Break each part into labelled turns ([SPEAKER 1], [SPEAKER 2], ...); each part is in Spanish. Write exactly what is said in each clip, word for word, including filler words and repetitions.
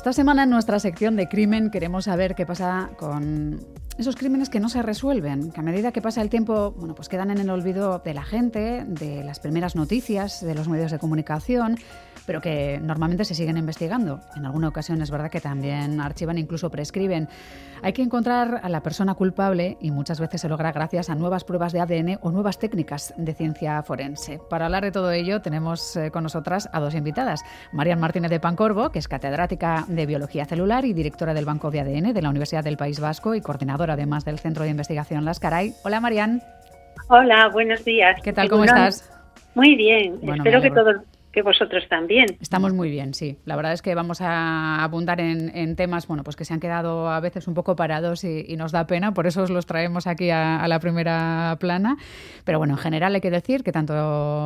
[SPEAKER 1] Esta semana en nuestra sección de crimen queremos saber qué pasa con esos crímenes que no se resuelven, que a medida que pasa el tiempo, bueno, pues quedan en el olvido de la gente, de las primeras noticias, de los medios de comunicación, pero que normalmente se siguen investigando. En alguna ocasión es verdad que también archivan, incluso prescriben. Hay que encontrar a la persona culpable y muchas veces se logra gracias a nuevas pruebas de A D N o nuevas técnicas de ciencia forense. Para hablar de todo ello tenemos eh, con nosotras a dos invitadas. Marian Martínez de Pancorbo, que es catedrática de Biología Celular y directora del Banco de A D N de la Universidad del País Vasco y coordinadora además del Centro de Investigación Las Caray. Hola, Marian.
[SPEAKER 2] Hola, buenos días.
[SPEAKER 1] ¿Qué tal? ¿Cómo estás?
[SPEAKER 2] Muy bien.
[SPEAKER 1] Bueno,
[SPEAKER 2] espero que todos... que vosotros también.
[SPEAKER 1] Estamos muy bien, sí. La verdad es que vamos a abundar en, en temas, bueno, pues que se han quedado a veces un poco parados y, y nos da pena, por eso os los traemos aquí a, a la primera plana. Pero bueno, en general hay que decir que tanto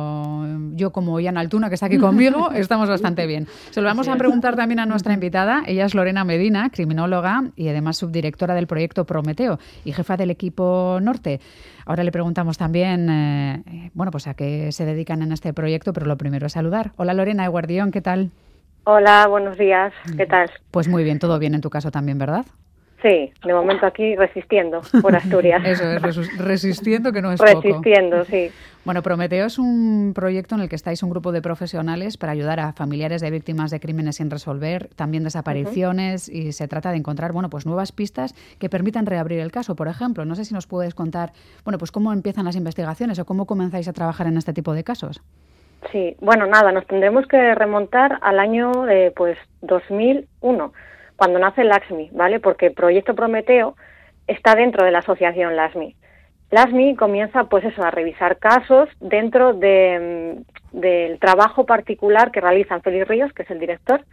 [SPEAKER 1] yo como Ian Altuna, que está aquí conmigo, estamos bastante bien. Se lo vamos a preguntar también a nuestra invitada. Ella es Lorena Medina, criminóloga y además subdirectora del proyecto Prometeo y jefa del equipo Norte. Ahora le preguntamos también, eh, bueno, pues a qué se dedican en este proyecto, pero lo primero es saludar. Hola Lorena, Eguardión, ¿qué tal?
[SPEAKER 3] Hola, buenos días, ¿qué tal?
[SPEAKER 1] Pues muy bien, todo bien en tu caso también, ¿verdad?
[SPEAKER 3] Sí, de momento aquí resistiendo por Asturias.
[SPEAKER 1] Eso es, resu- resistiendo, que no es poco.
[SPEAKER 3] Resistiendo, sí.
[SPEAKER 1] Bueno, Prometeo es un proyecto en el que estáis un grupo de profesionales para ayudar a familiares de víctimas de crímenes sin resolver, también desapariciones, uh-huh. y se trata de encontrar, bueno, pues nuevas pistas que permitan reabrir el caso, por ejemplo. No sé si nos puedes contar, bueno, pues cómo empiezan las investigaciones o cómo comenzáis a trabajar en este tipo de casos.
[SPEAKER 3] Sí, bueno, nada, nos tendremos que remontar al año de, pues, dos mil uno, cuando nace LASMI, ¿vale? Porque el proyecto Prometeo está dentro de la asociación LASMI. LASMI comienza, pues eso, a revisar casos dentro de, del trabajo particular que realizan Félix Ríos, que es el director,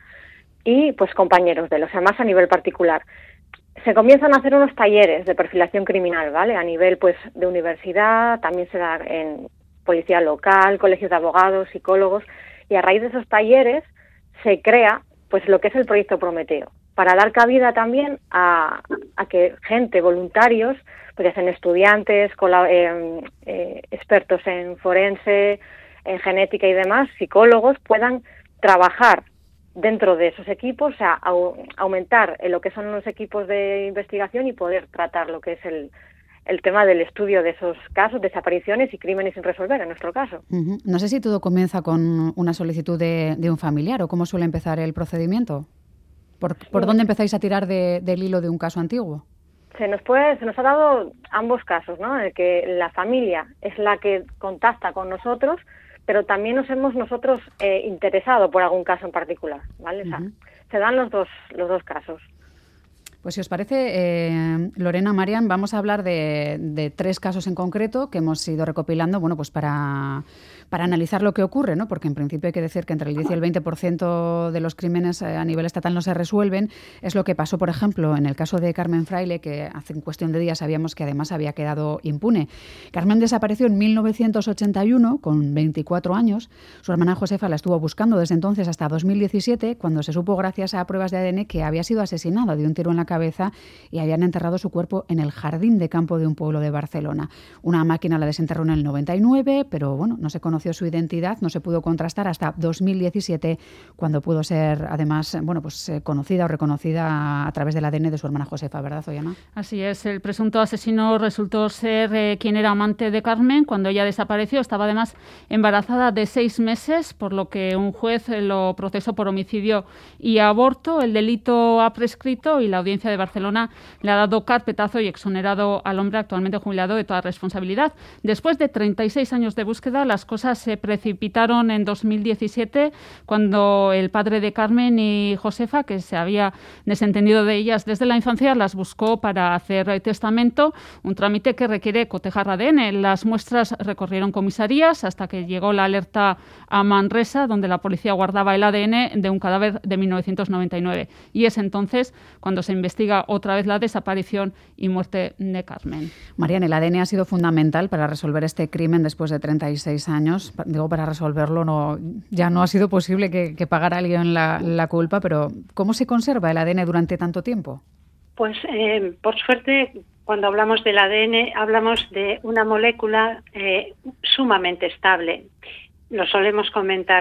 [SPEAKER 3] y pues compañeros de él, o sea, más a nivel particular. Se comienzan a hacer unos talleres de perfilación criminal, ¿vale? A nivel, pues, de universidad, también se da en policía local, colegios de abogados, psicólogos, y a raíz de esos talleres se crea, pues, lo que es el proyecto Prometeo, para dar cabida también a, a que gente, voluntarios, pues ya sean estudiantes, eh, eh, expertos en forense, en genética y demás, psicólogos, puedan trabajar dentro de esos equipos, o sea, au, aumentar en lo que son los equipos de investigación y poder tratar lo que es el, el tema del estudio de esos casos, desapariciones y crímenes sin resolver, en nuestro caso.
[SPEAKER 1] Uh-huh. No sé si todo comienza con una solicitud de, de un familiar o cómo suele empezar el procedimiento. ¿Por, por dónde empezáis a tirar de, del hilo de un caso antiguo?
[SPEAKER 3] Se nos puede, se nos ha dado ambos casos, ¿no? En el que la familia es la que contacta con nosotros, pero también nos hemos nosotros eh, interesado por algún caso en particular, ¿vale? Uh-huh. O sea, se dan los dos, los dos casos.
[SPEAKER 1] Pues si os parece, eh, Lorena, Marian, vamos a hablar de, de tres casos en concreto que hemos ido recopilando, bueno, pues para, para analizar lo que ocurre, ¿no? Porque en principio hay que decir que entre el diez y el veinte por ciento de los crímenes a nivel estatal no se resuelven. Es lo que pasó, por ejemplo, en el caso de Carmen Fraile, que hace en cuestión de días sabíamos que además había quedado impune. Carmen desapareció en mil novecientos ochenta y uno, con veinticuatro años. Su hermana Josefa la estuvo buscando desde entonces hasta dos mil diecisiete, cuando se supo, gracias a pruebas de A D N, que había sido asesinada de un tiro en la cabeza y habían enterrado su cuerpo en el jardín de campo de un pueblo de Barcelona. Una máquina la desenterró en el noventa y nueve, pero bueno, no se conoció su identidad, no se pudo contrastar hasta dos mil diecisiete, cuando pudo ser además, bueno, pues eh, conocida o reconocida a través del A D N de su hermana Josefa, ¿verdad, Ollana?
[SPEAKER 4] Así es, el presunto asesino resultó ser eh, quien era amante de Carmen cuando ella desapareció. Estaba además embarazada de seis meses, por lo que un juez lo procesó por homicidio y aborto. El delito ha prescrito y la audiencia de Barcelona le ha dado carpetazo y exonerado al hombre actualmente jubilado de toda responsabilidad. Después de treinta y seis años de búsqueda, las cosas se precipitaron en dos mil diecisiete, cuando el padre de Carmen y Josefa, que se había desentendido de ellas desde la infancia, las buscó para hacer testamento, un trámite que requiere cotejar A D N. Las muestras recorrieron comisarías hasta que llegó la alerta a Manresa, donde la policía guardaba el A D N de un cadáver de mil novecientos noventa y nueve. Y es entonces cuando se investiga otra vez la desaparición y muerte de Carmen.
[SPEAKER 1] Marian, el A D N ha sido fundamental para resolver este crimen después de treinta y seis años. Digo, para resolverlo no, ya no ha sido posible que, que pagara alguien la, la culpa, pero ¿cómo se conserva el A D N durante tanto tiempo?
[SPEAKER 2] Pues, eh, por suerte, cuando hablamos del A D N, hablamos de una molécula eh, sumamente estable. Lo solemos comentar.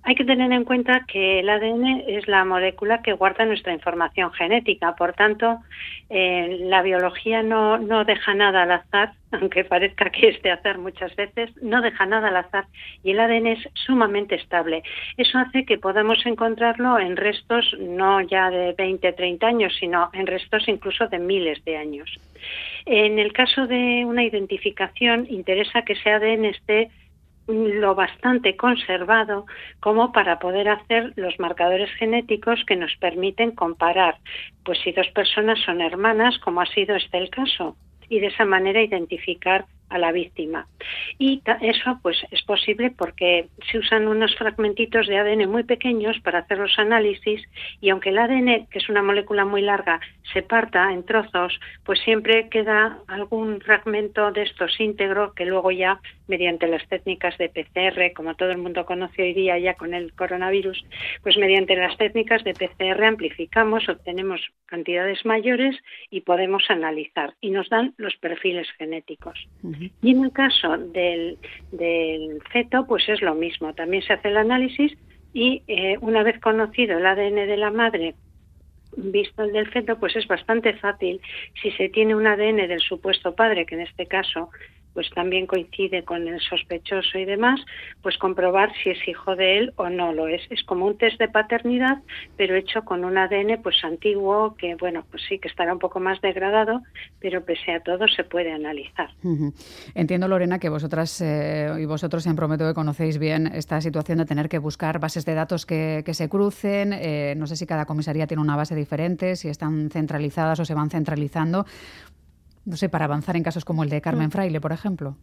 [SPEAKER 2] Hay que tener en cuenta que el A D N es la molécula que guarda nuestra información genética, por tanto, eh, la biología no, no deja nada al azar, aunque parezca que es de azar muchas veces, no deja nada al azar y el A D N es sumamente estable. Eso hace que podamos encontrarlo en restos no ya de veinte, treinta años, sino en restos incluso de miles de años. En el caso de una identificación, interesa que ese A D N esté lo bastante conservado como para poder hacer los marcadores genéticos que nos permiten comparar, pues si dos personas son hermanas, como ha sido este el caso, y de esa manera identificar a la víctima. Y eso pues es posible porque se usan unos fragmentitos de A D N muy pequeños para hacer los análisis y aunque el A D N, que es una molécula muy larga, se parta en trozos, pues siempre queda algún fragmento de estos íntegro que luego ya mediante las técnicas de P C R, como todo el mundo conoce hoy día ya con el coronavirus, pues mediante las técnicas de P C R amplificamos, obtenemos cantidades mayores y podemos analizar y nos dan los perfiles genéticos. Uh-huh. Y en el caso del, del feto, pues es lo mismo. También se hace el análisis y eh, una vez conocido el A D N de la madre, visto el del feto, pues es bastante fácil, si se tiene un A D N del supuesto padre, que en este caso pues también coincide con el sospechoso y demás, pues comprobar si es hijo de él o no lo es. Es como un test de paternidad, pero hecho con un A D N pues antiguo, que bueno, pues sí que estará un poco más degradado, pero pese a todo se puede analizar.
[SPEAKER 1] Uh-huh. Entiendo, Lorena, que vosotras eh, y vosotros en Prometeo que conocéis bien esta situación de tener que buscar bases de datos que, que se crucen. Eh, no sé si cada comisaría tiene una base diferente, si están centralizadas o se van centralizando. No sé, para avanzar en casos como el de Carmen Fraile, por ejemplo.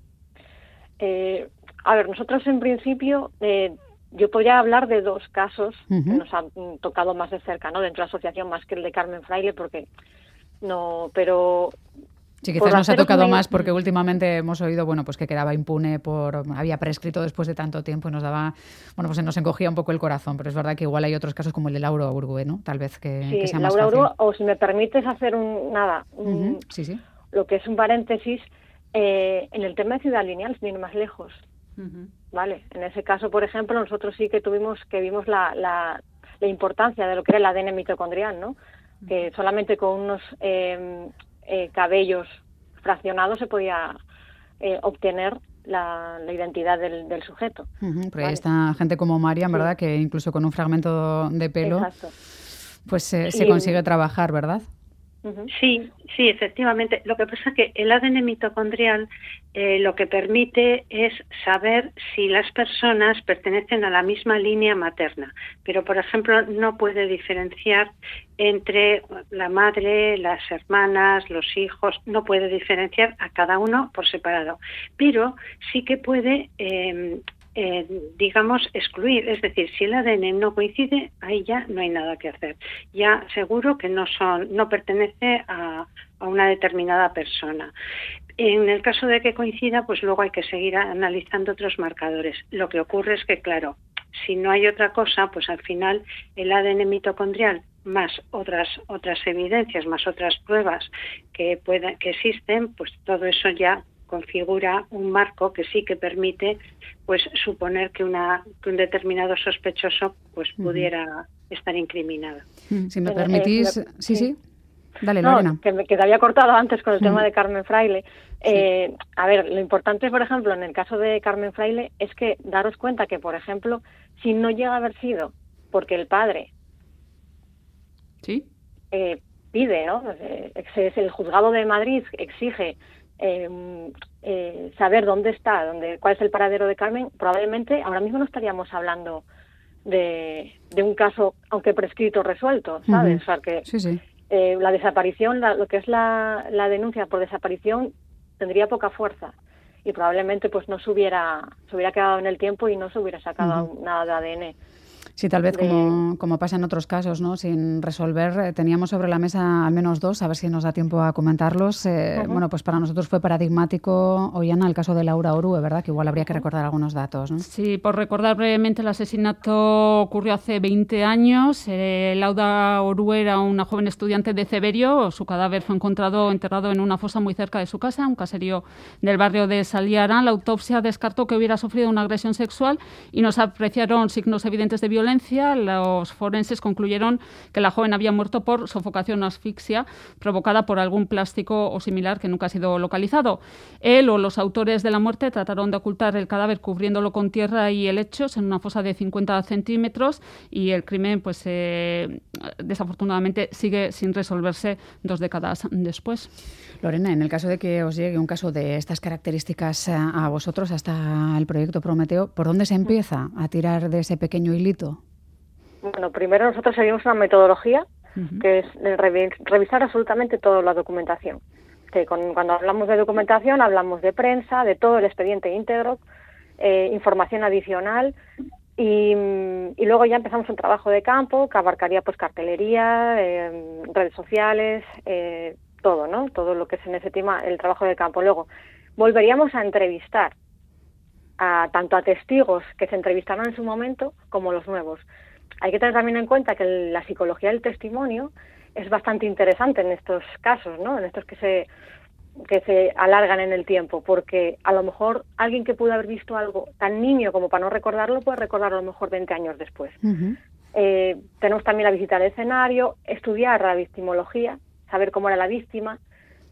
[SPEAKER 3] Eh, a ver, nosotros en principio, eh, yo podría hablar de dos casos uh-huh. que nos han tocado más de cerca, ¿no? Dentro de la asociación, más que el de Carmen Fraile, porque no, pero...
[SPEAKER 1] Sí, quizás nos ha tocado una... más porque últimamente hemos oído, bueno, pues que quedaba impune por, había prescrito después de tanto tiempo y nos daba, bueno, pues nos encogía un poco el corazón, pero es verdad que igual hay otros casos como el de Laura Urgue, ¿no? Tal vez que,
[SPEAKER 3] sí,
[SPEAKER 1] que sea
[SPEAKER 3] Laura
[SPEAKER 1] más fácil.
[SPEAKER 3] Urgue, o si me permites hacer un, nada, un,
[SPEAKER 1] uh-huh. sí, sí.
[SPEAKER 3] lo que es un paréntesis, eh, en el tema de Ciudad Lineal, sin ir más lejos, uh-huh. ¿vale? En ese caso, por ejemplo, nosotros sí que tuvimos, que vimos la, la, la importancia de lo que era el A D N mitocondrial, ¿no? Uh-huh. Que solamente con unos eh, eh, cabellos fraccionados se podía eh, obtener la, la identidad del, del sujeto.
[SPEAKER 1] Uh-huh. Pero ¿vale? Ahí está gente como Marian, ¿verdad? Sí. Que incluso con un fragmento de pelo, Exacto. pues eh, se y... consigue trabajar, ¿verdad?
[SPEAKER 2] Sí, sí, efectivamente. Lo que pasa es que el A D N mitocondrial eh, lo que permite es saber si las personas pertenecen a la misma línea materna, pero por ejemplo no puede diferenciar entre la madre, las hermanas, los hijos, no puede diferenciar a cada uno por separado, pero sí que puede eh, Eh, digamos, excluir. Es decir, si el A D N no coincide, ahí ya no hay nada que hacer. Ya seguro que no son, no pertenece a, a una determinada persona. En el caso de que coincida, pues luego hay que seguir analizando otros marcadores. Lo que ocurre es que, claro, si no hay otra cosa, pues al final el A D N mitocondrial más otras otras evidencias, más otras pruebas que puedan, que existen, pues todo eso ya configura un marco que sí que permite pues suponer que una que un determinado sospechoso pues pudiera uh-huh. estar incriminado.
[SPEAKER 1] Si me permitís, eh, sí, sí, dale,
[SPEAKER 3] no,
[SPEAKER 1] Lorena.
[SPEAKER 3] Que me, que te había cortado antes con el uh-huh. tema de Carmen Fraile. Eh, sí. A ver, lo importante, por ejemplo, en el caso de Carmen Fraile es que daros cuenta que, por ejemplo, si no llega a haber sido porque el padre
[SPEAKER 1] sí
[SPEAKER 3] eh, pide, ¿no? Es el juzgado de Madrid exige Eh, eh, saber dónde está, dónde, cuál es el paradero de Carmen, probablemente ahora mismo no estaríamos hablando de, de un caso, aunque prescrito, resuelto, ¿sabes?
[SPEAKER 1] Uh-huh.
[SPEAKER 3] O sea, que
[SPEAKER 1] sí, sí.
[SPEAKER 3] Eh, la desaparición, la, lo que es la, la denuncia por desaparición tendría poca fuerza y probablemente pues no se hubiera, se hubiera quedado en el tiempo y no se hubiera sacado uh-huh. nada de A D N.
[SPEAKER 1] Sí, tal vez
[SPEAKER 3] de...
[SPEAKER 1] como, como pasa en otros casos, ¿no? Sin resolver, eh, teníamos sobre la mesa al menos dos, a ver si nos da tiempo a comentarlos. Eh, uh-huh. Bueno, pues para nosotros fue paradigmático, Ollana, el caso de Laura Orue, ¿verdad? Que igual habría que recordar algunos datos, ¿no?
[SPEAKER 4] Sí, por recordar brevemente, el asesinato ocurrió hace veinte años. Eh, Laura Orue era una joven estudiante de Ceberio. Su cadáver fue encontrado enterrado en una fosa muy cerca de su casa, un caserío del barrio de Saliara. La autopsia descartó que hubiera sufrido una agresión sexual y no se apreciaron signos evidentes de violencia. Los forenses concluyeron que la joven había muerto por sofocación o asfixia provocada por algún plástico o similar que nunca ha sido localizado. Él o los autores de la muerte trataron de ocultar el cadáver cubriéndolo con tierra y helechos en una fosa de cincuenta centímetros y el crimen, pues eh, desafortunadamente, sigue sin resolverse dos décadas después.
[SPEAKER 1] Lorena, en el caso de que os llegue un caso de estas características a, a vosotros, hasta el proyecto Prometeo, ¿por dónde se empieza a tirar de ese pequeño hilito?
[SPEAKER 3] Bueno, primero nosotros seguimos una metodología uh-huh. que es revi- revisar absolutamente toda la documentación. Que con, cuando hablamos de documentación hablamos de prensa, de todo el expediente íntegro, eh, información adicional y, y luego ya empezamos un trabajo de campo que abarcaría pues cartelería, eh, redes sociales, eh, todo, ¿no? Todo lo que es en ese tema el trabajo de campo. Luego volveríamos a entrevistar a tanto a testigos que se entrevistaron en su momento como los nuevos. Hay que tener también en cuenta que la psicología del testimonio es bastante interesante en estos casos, ¿no? En estos que se que se alargan en el tiempo, porque a lo mejor alguien que pudo haber visto algo tan niño como para no recordarlo puede recordarlo a lo mejor veinte años después. Uh-huh. Eh, tenemos también la visita al escenario, estudiar la victimología, saber cómo era la víctima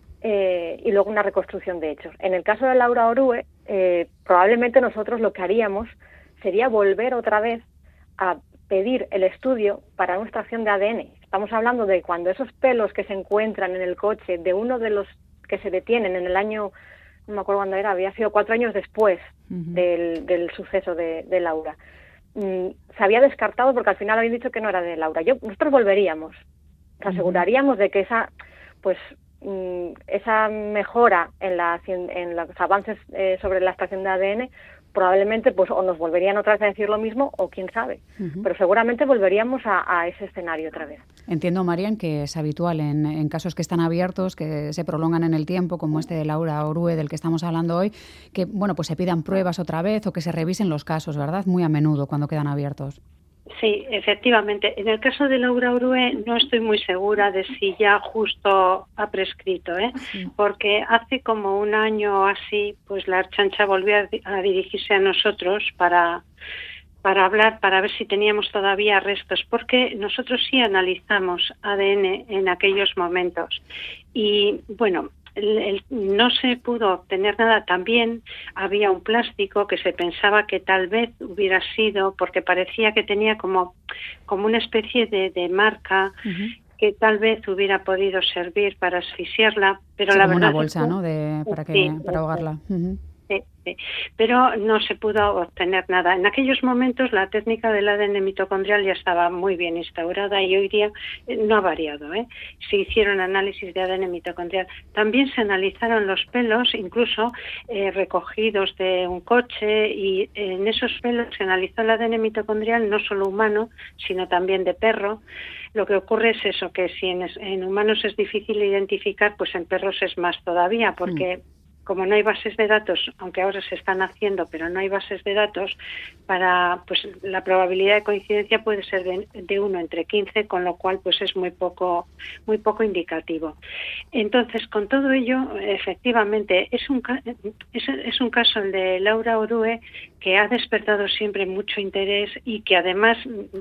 [SPEAKER 3] eh, y luego una reconstrucción de hechos. En el caso de Laura Orue, eh, probablemente nosotros lo que haríamos sería volver otra vez a pedir el estudio para una extracción de A D N. Estamos hablando de cuando esos pelos que se encuentran en el coche de uno de los que se detienen en el año, no me acuerdo cuándo era, había sido cuatro años después uh-huh. del, del suceso de, de Laura. Mm, se había descartado porque al final habían dicho que no era de Laura. Yo, nosotros volveríamos, nos aseguraríamos uh-huh. de que esa, pues, mm, esa mejora en, la, en los avances eh, sobre la extracción de A D N probablemente pues o nos volverían otra vez a decir lo mismo o quién sabe, uh-huh. pero seguramente volveríamos a, a ese escenario otra vez.
[SPEAKER 1] Entiendo, Marian, que es habitual en, en casos que están abiertos, que se prolongan en el tiempo, como este de Laura Orue del que estamos hablando hoy, que bueno pues se pidan pruebas otra vez o que se revisen los casos, ¿verdad? Muy a menudo cuando quedan abiertos.
[SPEAKER 2] Sí, efectivamente. En el caso de Laura Orue no estoy muy segura de si ya justo ha prescrito, ¿eh? Sí. Porque hace como un año así, pues la Ertzaintza volvió a, a dirigirse a nosotros para, para hablar, para ver si teníamos todavía restos, porque nosotros sí analizamos A D N en aquellos momentos. Y bueno, El, el, no se pudo obtener nada. También había un plástico que se pensaba que tal vez hubiera sido, porque parecía que tenía como, como una especie de, de marca uh-huh. que tal vez hubiera podido servir para asfixiarla, pero
[SPEAKER 1] sí,
[SPEAKER 2] la
[SPEAKER 1] como
[SPEAKER 2] verdad
[SPEAKER 1] una bolsa,
[SPEAKER 2] es que,
[SPEAKER 1] ¿no? De, para, que,
[SPEAKER 2] sí,
[SPEAKER 1] para ahogarla. Uh-huh.
[SPEAKER 2] Sí, sí. Pero no se pudo obtener nada. En aquellos momentos la técnica del A D N mitocondrial ya estaba muy bien instaurada y hoy día no ha variado, ¿eh? Se hicieron análisis de A D N mitocondrial. También se analizaron los pelos, incluso eh, recogidos de un coche, y en esos pelos se analizó el A D N mitocondrial no solo humano, sino también de perro. Lo que ocurre es eso, que si en, en humanos es difícil identificar, pues en perros es más todavía, porque... Mm. Como no hay bases de datos, aunque ahora se están haciendo, pero no hay bases de datos, para pues la probabilidad de coincidencia puede ser de, de uno entre quince, con lo cual pues es muy poco muy poco indicativo. Entonces, con todo ello, efectivamente, es un es, es un caso el de Laura Orue que ha despertado siempre mucho interés y que además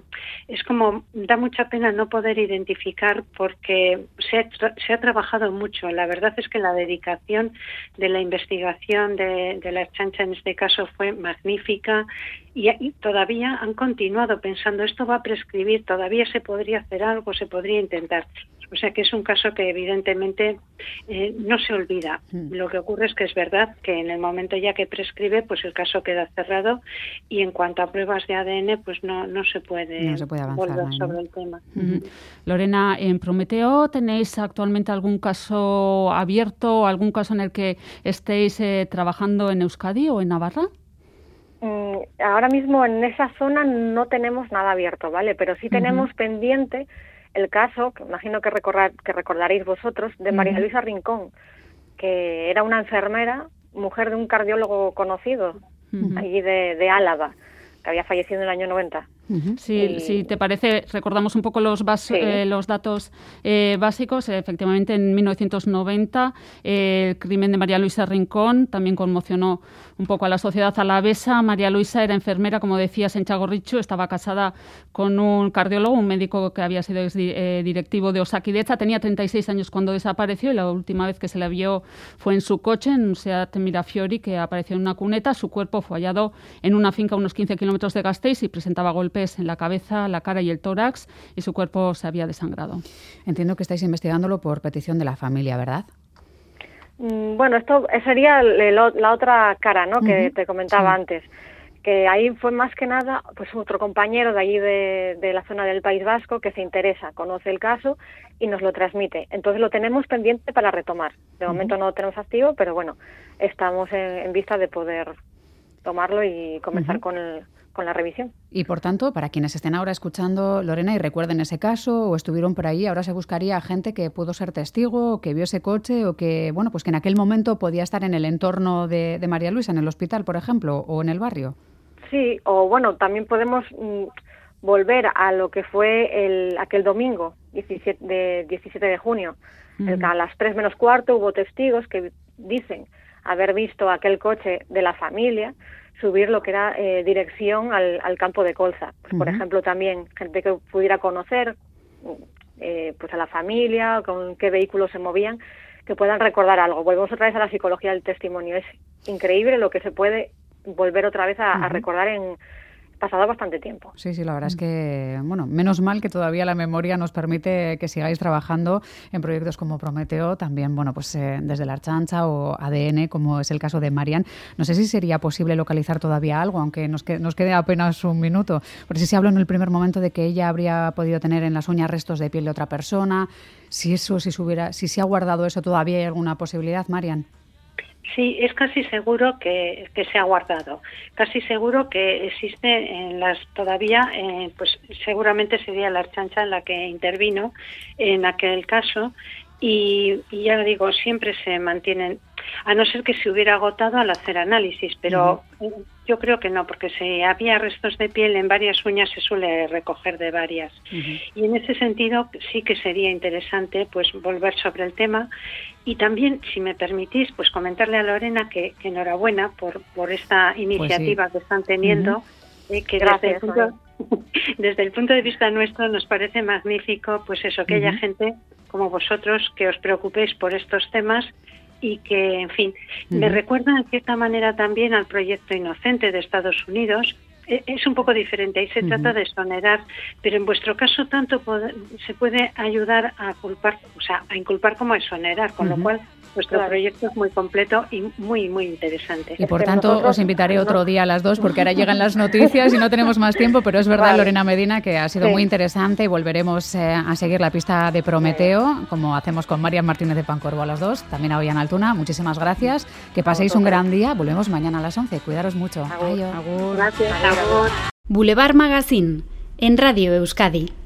[SPEAKER 2] es como da mucha pena no poder identificar porque se ha, se ha trabajado mucho. La verdad es que la dedicación de la investigación de, de la Ertzaintza en este caso fue magnífica y, y todavía han continuado pensando esto va a prescribir, todavía se podría hacer algo, se podría intentar. O sea que es un caso que evidentemente eh, no se olvida. Mm. Lo que ocurre es que es verdad que en el momento ya que prescribe, pues el caso queda cerrado y en cuanto a pruebas de A D N, pues no, no se puede,
[SPEAKER 1] no se puede avanzar,
[SPEAKER 2] volver
[SPEAKER 1] ¿no?
[SPEAKER 2] sobre el tema.
[SPEAKER 4] Uh-huh. Lorena, en Prometeo, ¿tenéis actualmente algún caso abierto, algún caso en el que estéis eh, trabajando en Euskadi o en Navarra?
[SPEAKER 3] Mm, ahora mismo en esa zona no tenemos nada abierto, ¿vale? Pero sí tenemos uh-huh. pendiente el caso, que imagino que, recordar, que recordaréis vosotros, de María uh-huh. Luisa Rincón, que era una enfermera, mujer de un cardiólogo conocido, uh-huh. allí de, de Álava, que había fallecido en el año noventa.
[SPEAKER 4] Uh-huh. Si y... sí, te parece, recordamos un poco los, bas- sí. eh, los datos eh, básicos. Efectivamente, en mil novecientos noventa eh, el crimen de María Luisa Rincón también conmocionó un poco a la sociedad alavesa. María Luisa era enfermera, como decías, en Txagorritxu, estaba casada con un cardiólogo, un médico que había sido ex, eh, directivo de Osakidetza. Tenía treinta y seis años cuando desapareció y la última vez que se la vio fue en su coche, en un Seat Mirafiori, que apareció en una cuneta. Su cuerpo fue hallado en una finca a unos quince kilómetros de Gasteiz y presentaba golpes en la cabeza, la cara y el tórax, y su cuerpo se había desangrado.
[SPEAKER 1] Entiendo que estáis investigándolo por petición de la familia, ¿verdad?
[SPEAKER 3] Mm, bueno, esto sería la otra cara, ¿no? Uh-huh. Que te comentaba sí. antes, que ahí fue más que nada pues otro compañero de allí de, de la zona del País Vasco que se interesa, conoce el caso y nos lo transmite. Entonces lo tenemos pendiente para retomar. De momento uh-huh. no lo tenemos activo, pero bueno, estamos en, en vista de poder tomarlo y comenzar uh-huh. con el con la revisión.
[SPEAKER 1] Y por tanto, para quienes estén ahora escuchando, Lorena, y recuerden ese caso o estuvieron por ahí, ahora se buscaría a gente que pudo ser testigo, o que vio ese coche o que, bueno, pues que en aquel momento podía estar en el entorno de, de María Luisa, en el hospital, por ejemplo, o en el barrio.
[SPEAKER 3] Sí, o bueno, también podemos mm, volver a lo que fue el aquel domingo, diecisiete de, diecisiete de junio. Mm. El, a las tres menos cuarto hubo testigos que dicen haber visto aquel coche de la familia subir lo que era eh, dirección al, al campo de colza. Pues, uh-huh. Por ejemplo, también gente que pudiera conocer eh, pues a la familia, con qué vehículos se movían, que puedan recordar algo. Volvemos otra vez a la psicología del testimonio. Es increíble lo que se puede volver otra vez a, uh-huh. a recordar en pasado bastante tiempo.
[SPEAKER 1] Sí, sí, la verdad es que, bueno, menos mal que todavía la memoria nos permite que sigáis trabajando en proyectos como Prometeo, también, bueno, pues eh, desde la Ertzaintza o A D N, como es el caso de Marian. No sé si sería posible localizar todavía algo, aunque nos, que, nos quede apenas un minuto, porque si se habló en el primer momento de que ella habría podido tener en las uñas restos de piel de otra persona. Si eso, si se hubiera, si se ha guardado eso, ¿todavía hay alguna posibilidad, Marian?
[SPEAKER 2] Sí, es casi seguro que, que se ha guardado. Casi seguro que existe en las todavía, eh, pues seguramente sería la Ertzaintza en la que intervino en aquel caso y, y ya digo, siempre se mantienen, a no ser que se hubiera agotado al hacer análisis, pero uh-huh. yo creo que no, porque si había restos de piel en varias uñas se suele recoger de varias. Uh-huh. Y en ese sentido sí que sería interesante pues volver sobre el tema. Y también, si me permitís, pues comentarle a Lorena que, que enhorabuena por, por esta iniciativa pues sí. que están teniendo, uh-huh. eh, que desde el, punto, desde el punto de vista nuestro nos parece magnífico, pues eso, que uh-huh. haya gente como vosotros que os preocupéis por estos temas y que, en fin, uh-huh. me recuerda en cierta manera también al proyecto Inocente de Estados Unidos. Es un poco diferente, ahí se uh-huh. trata de exonerar, pero en vuestro caso tanto pod- se puede ayudar a culpar, o sea, a inculpar como a exonerar, con uh-huh. lo cual vuestro claro. proyecto es muy completo y muy, muy interesante.
[SPEAKER 1] Y por tanto nosotros, os invitaré otro día a las dos, porque ahora llegan las noticias y no tenemos más tiempo, pero es verdad, vale. Lorena Medina, que ha sido sí. muy interesante y volveremos eh, a seguir la pista de Prometeo, como hacemos con Marian Martínez de Pancorbo a las dos, también a Ollán Altuna. Muchísimas gracias, que paséis un gran día, volvemos mañana a las once, cuidaros mucho.
[SPEAKER 3] Agur.
[SPEAKER 2] Agur. Gracias. Agur.
[SPEAKER 5] Boulevard Magazine, en Radio Euskadi.